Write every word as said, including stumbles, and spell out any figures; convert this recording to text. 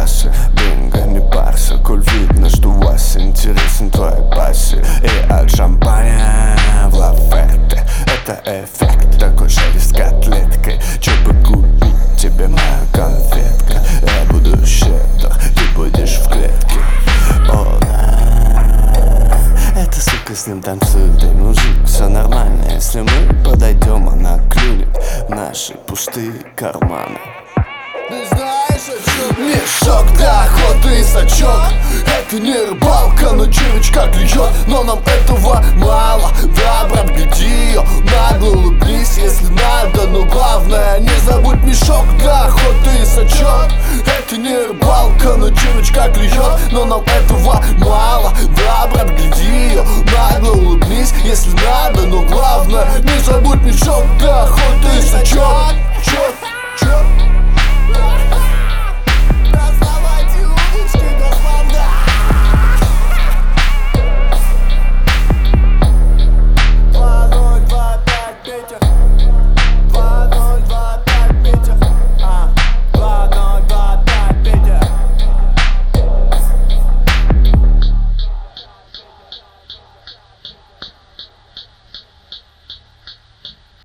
кассы. Бинго, не парься, коль видно, что у вас интересен твоя пассия. И от шампаня в лафете это эффект, такой шерсть котлеткой. Чё бы купить тебе, моя конфетка? Я буду щедр, ты будешь в клетке. О, да. Эта сука с ним танцует, да, мужик, все нормально. Если мы подойдем, она клюнет в наши пустые карманы. Ты знаешь, о чем? Мешок для охоты и сачок. Это не рыбалка, но девочка клюет. Но нам этого мало. Да, брат, гляди ее, нагло улыбнись, если надо. Но главное, не забудь мешок для охоты и сачок. Это не рыбалка, но девочка клюет. Но нам